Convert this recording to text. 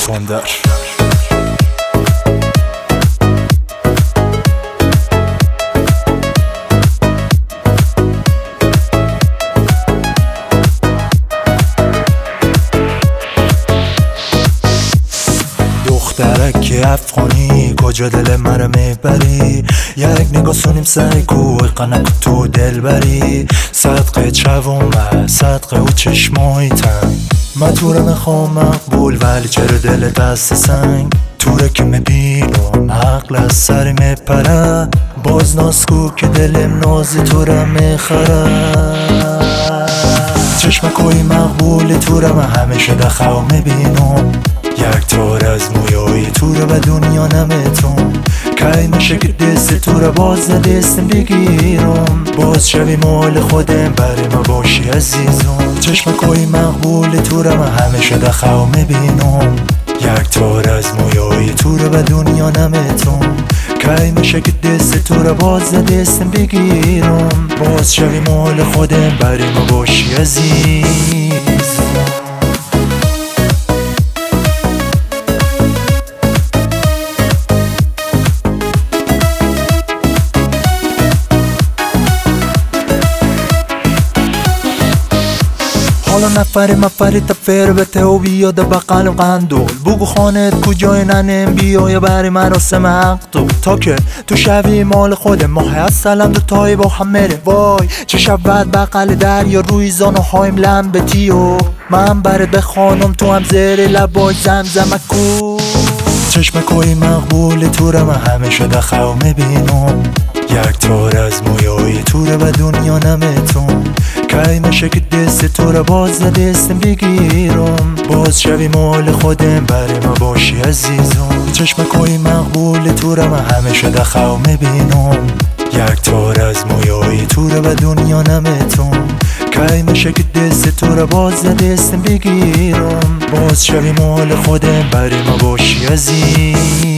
تندر. دخترک افغانی کجا دل مرا میبری؟ یک نگاه سونیم سعی کوی قنق تو دل بری. صدقه چوومه صدقه و چشمای تنگ، من تو رو میخوام مقبول ولی چرا دل دست سنگ؟ تو رو که میبینم عقل از سر میپره، باز ناسکو که دلم نازی تو رو میخره. چشمکوی مقبول تو رو من همیشه دخو میبینم، یک تار از مویای تو رو به دنیا نمیتون. کی میشه که دست تو رو باز دستم بگیرم، باز شوی مال خودم برای ما باشی عزیزم. چشمکوی مقبول تو رو من همیشه دخو میبینم، یک تار از مویای تو رو به دنیا نمیتون. کی میشه که دست تو رو باز دستم بگیرم، باز شوی مال خودم برای ما باشی عزیزم. حالا نفری مفری تفر به تو بیاده بقل قندول، بگو خانت کجای ننم بیای برای مراسم عقدو. تا که تو شوی مال خودم ماه اصلم دو تایی با هم میریم. وای چه شود بقل دریا روی زانو هایم لمبتیو، من برات بخوانم تو هم زیر لبای زمزمکو. چشمکوی مقبول تو رو من همیشه دخو میبینم، یک تار از مویای تو رو به دنیا نمیتون. کی میشه که دست تو رو باز دستم بگیرم، باز شوی مال خودم برای ما باشی عزیزم. چشمکوی مقبول تو رو من همیشه دخو میبینم، یک تار از مویای تو رو به دنیا نمیتون. کی میشه که دست تو رو باز دستم بگیرم، باز شوی مال خودم برای ما باشی عزیزم.